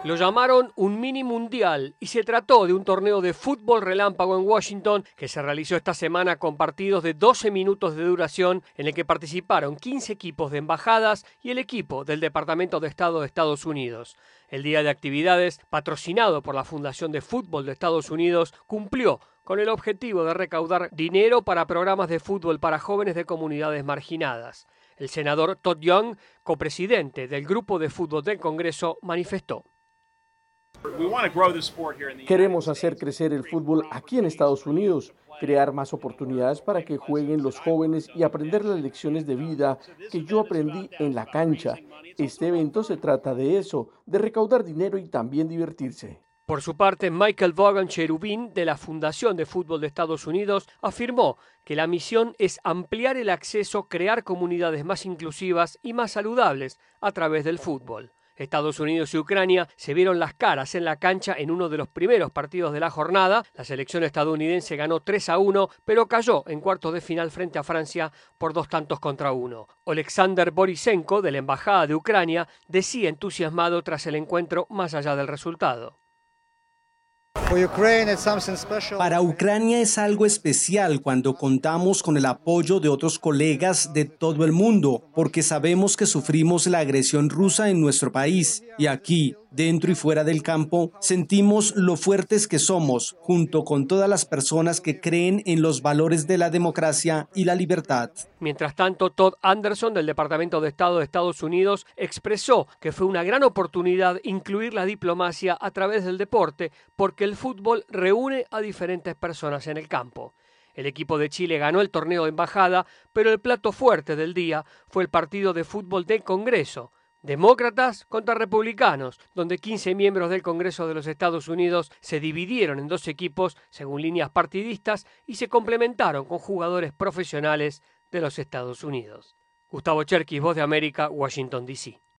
Lo llamaron un mini mundial y se trató de un torneo de fútbol relámpago en Washington que se realizó esta semana con partidos de 12 minutos de duración en el que participaron 15 equipos de embajadas y el equipo del Departamento de Estado de Estados Unidos. El día de actividades, patrocinado por la Fundación de Fútbol de Estados Unidos, cumplió con el objetivo de recaudar dinero para programas de fútbol para jóvenes de comunidades marginadas. El senador Todd Young, copresidente del Grupo de Fútbol del Congreso, manifestó: Queremos hacer crecer el fútbol aquí en Estados Unidos, crear más oportunidades para que jueguen los jóvenes y aprender las lecciones de vida que yo aprendí en la cancha. Este evento se trata de eso, de recaudar dinero y también divertirse. Por su parte, Michael Vaughan Cherubín, de la Fundación de Fútbol de Estados Unidos, afirmó que la misión es ampliar el acceso, crear comunidades más inclusivas y más saludables a través del fútbol. Estados Unidos y Ucrania se vieron las caras en la cancha en uno de los primeros partidos de la jornada. La selección estadounidense ganó 3-1, pero cayó en cuartos de final frente a Francia por 2-1. Oleksandr Borisenko, de la Embajada de Ucrania, decía entusiasmado tras el encuentro más allá del resultado. Para Ucrania es algo especial cuando contamos con el apoyo de otros colegas de todo el mundo, porque sabemos que sufrimos la agresión rusa en nuestro país y aquí, dentro y fuera del campo, sentimos lo fuertes que somos, junto con todas las personas que creen en los valores de la democracia y la libertad. Mientras tanto, Todd Anderson, del Departamento de Estado de Estados Unidos, expresó que fue una gran oportunidad incluir la diplomacia a través del deporte, porque el fútbol reúne a diferentes personas en el campo. El equipo de Chile ganó el torneo de embajada, pero el plato fuerte del día fue el partido de fútbol del Congreso. Demócratas contra republicanos, donde 15 miembros del Congreso de los Estados Unidos se dividieron en dos equipos según líneas partidistas y se complementaron con jugadores profesionales de los Estados Unidos. Gustavo Cherkis, Voz de América, Washington, D.C.